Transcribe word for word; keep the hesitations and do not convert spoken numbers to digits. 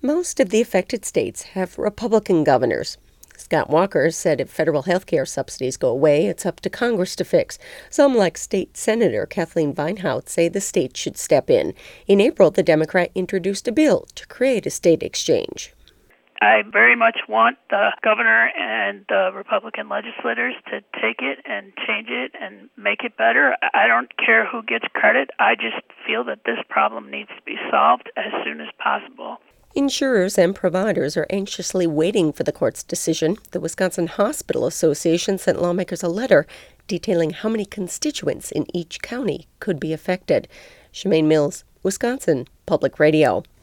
Most of the affected states have Republican governors. Scott Walker said if federal health care subsidies go away, it's up to Congress to fix. Some, like State Senator Kathleen Vinehout, say the state should step in. In April, the Democrat introduced a bill to create a state exchange. I very much want the governor and the Republican legislators to take it and change it and make it better. I don't care who gets credit. I just feel that this problem needs to be solved as soon as possible. Insurers and providers are anxiously waiting for the court's decision. The Wisconsin Hospital Association sent lawmakers a letter detailing how many constituents in each county could be affected. Shemaine Mills, Wisconsin Public Radio.